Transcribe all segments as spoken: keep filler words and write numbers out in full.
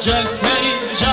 بەلەنجەکەی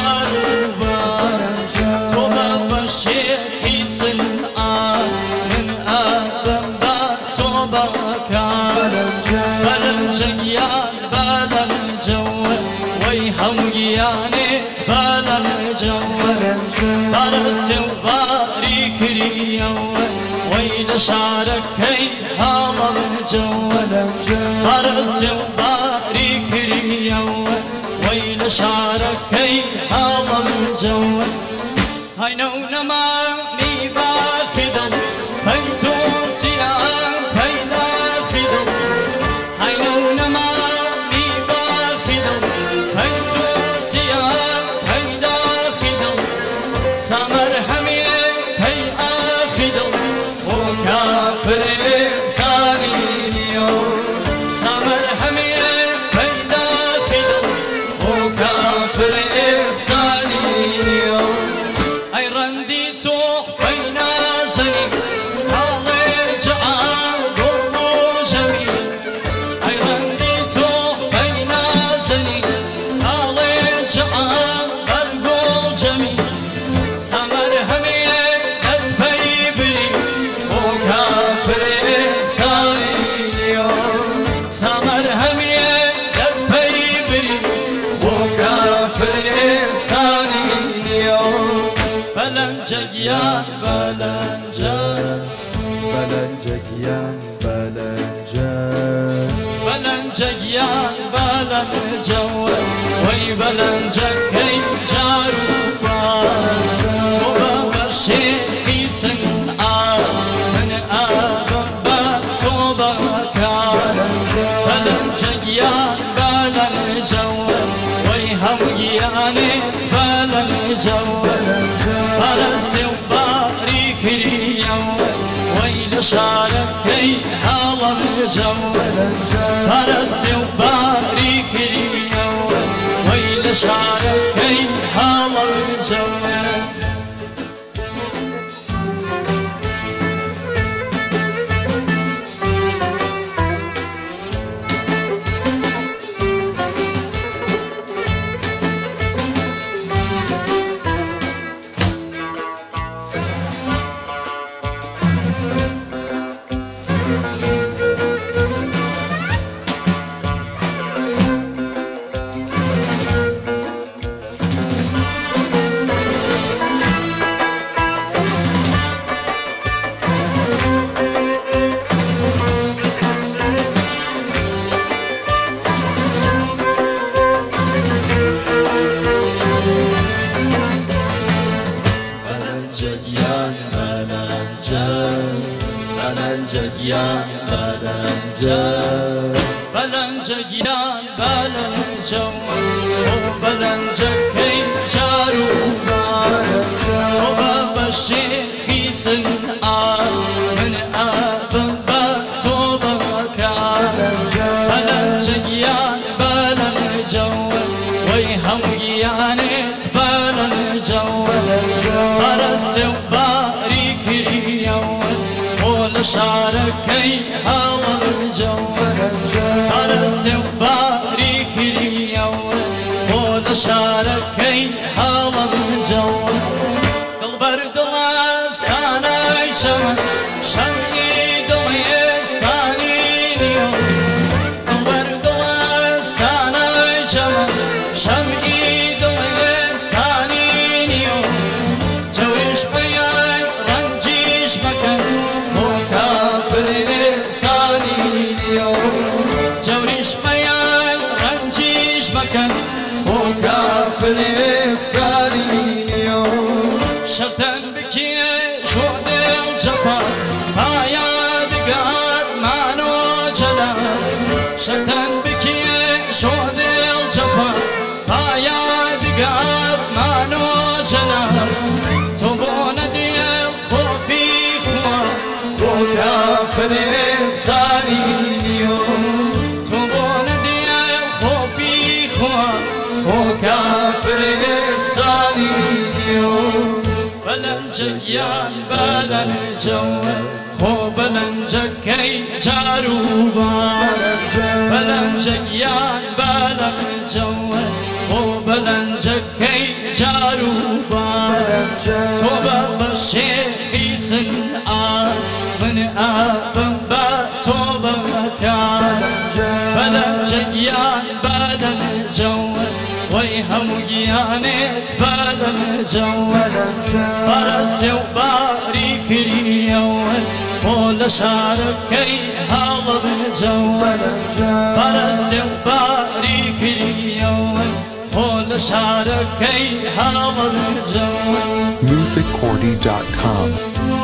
جاروبار تۆ بە بەشێکی سنعان من ئەبم بە تۆ بەکار بەلەنجەگیان بەلەنجەوە وەی هەمگیانێت بەلەنجەوە بەرسێ و باری کریەوە وەی لە شارەکەی هەڵەمجەوە بەرسێ و باری کریەوە وەی لە شارەکەی هەڵەمجەوە هەینە و نەمامی باخی دڵ پەی تۆ سیان پەیداخی دڵ هەینە و نەمامی باخی دڵ پەی تۆ سیان پەیداخی دڵ سامەر هەمێ پەی ئاخی دڵ بۆ کافرێ سانی نییە سامەر هەمێ پەیداخی دڵ بۆ کافرێ سانی نییە ئەی ڕەندی تۆ پەی نازەنی هاڵێ جەعان گۆڵ بۆ ژەمی ئەی ڕەندی تۆ پەی نازەنی هاڵێ جەعان بەرگۆڵ ژەمی سامەر هەمێ دەرپەی بری بۆ کافرێ سانی نییە سامەر هەمێ دەرپەی بری بۆ کافرێ سانی نییە بەلەنجەگیان بەلەنجە بەلەنجەگیان بەلەنجە بەلەنجەگیان بەلەنجەوە وەی بەلەنجەکەی جاروبار تۆ بە بەشێکی سنعان من ئەبم بە تۆ بەکار بەلەنجەگیان بەلەنجەوە وەی هەمگیانێت بەلەنجەوە بەرسێ و باری کریەوە وەی لە شارەکەی هەڵەمجەوە بەرسێ و باری کریەوە وەی لە شارەکەی هەڵەمجەوە بەلەنجەگیان بەلەنجە بەلەنجەگیان بەلەنجە بەلەنجەگیان بەلەنجەوە بۆ بەلەنجەکەی جاروبار تۆ بە بەشێکی سنعان من ئەبم بە تۆ بەکار بەلەنجەگیان بەلەنجەوە وەی هەمگیانێت بەلەنجەوە بەرسێ و باری کریەوە بۆ لە شارەکەی هەڵەمجەوە بەرسێ و باری کریەوە بۆ لە شارەکەی هەڵەمجەوە دڵبەر دڵستانەی چەمەن شەمعی دڵێستانی نییە دڵبەر دڵستانەی چەمەن شەمعی دڵێستانی نییە جەوریش بەیان ڕەنجیش مەکەن بۆ کافرێ سانی نییە جەوریش بەیان ڕەنجیش مەکەن بۆ کافرێ سانی نییە شەرتەن بکێ شۆ دێڵ جەفا پایا دگارمانۆ جەلا شەرتەن بکێ شۆ دێڵ جەفا پایا دگارمانۆ جەلا تۆ بۆ نەدێڵ خۆفی خوا بۆ کافرێ سانی نییە تۆ بۆ نەدێڵ خۆفی خوا بۆ کافرێ سانی نییە بەلەنجەگیان بەلەنجەوە خۆ بەلەنجەکەی جاروبار بەلەنجەگیان بەلەنجەوە خۆ بلنجكي جاروبا توبا بشيخي سنآ من آبن با توبا كان بلنجيان بلنجوان ويهم جيانت بلنجوان فرسي وبارك اليوم قول شاركي هذا بجوان فرسي وبارك اليوم قول شاركي هذا بجوان music cordy dot com